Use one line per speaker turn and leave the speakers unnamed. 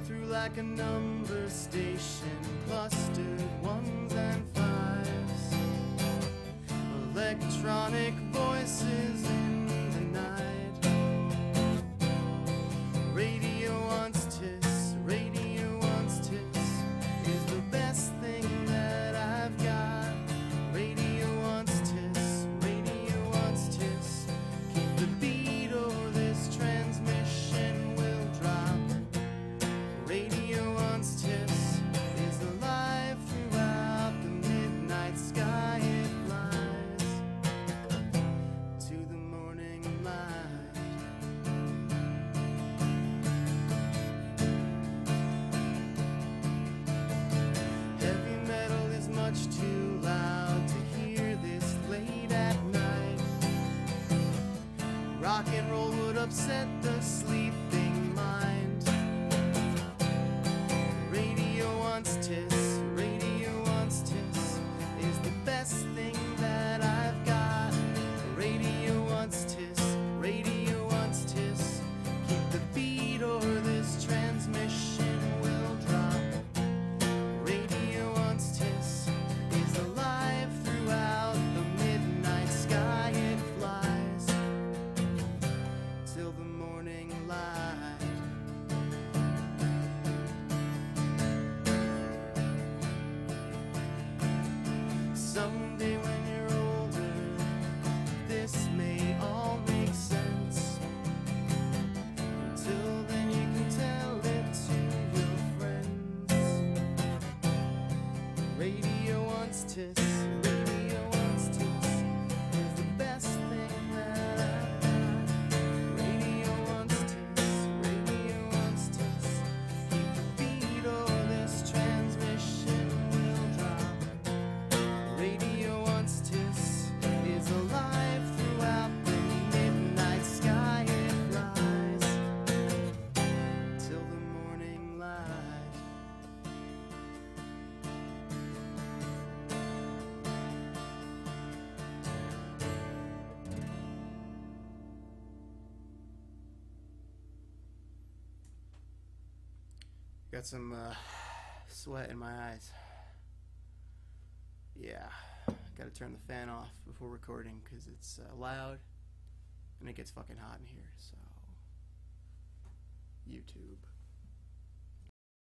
through like a number station, clustered ones and fives, electronic voices in the night. Radio wants tis, radio wants tis, is the best thing that I've got. Radio wants tis, radio wants tis, keep the beat or this transmission will drop. Radio wants tis, is alive throughout the midnight sky. It flies to the morning light. Heavy metal is much too loud to hear this late at night. Rock and roll would upset the sleeping mind. Radio wants tis, radio wants tis, is the best thing that I've got. Radio wants tis, radio wants tis, keep the beat or this transmission will drop. Radio wants tis, is alive throughout the midnight sky. It flies till the morning light. Someday when you're older, this may all make sense. Until then you can tell it to your friends. Radio wants tis, radio wants tis, is the best thing that I've got. Radio wants tis, radio wants tis, keep the beat or this transmission will drop. Radio wants tis, is alive throughout the midnight sky. It flies till the morning light. Got some sweat in my eyes. Yeah, gotta turn the fan off before recording because it's loud and it gets fucking hot in here. So, YouTube.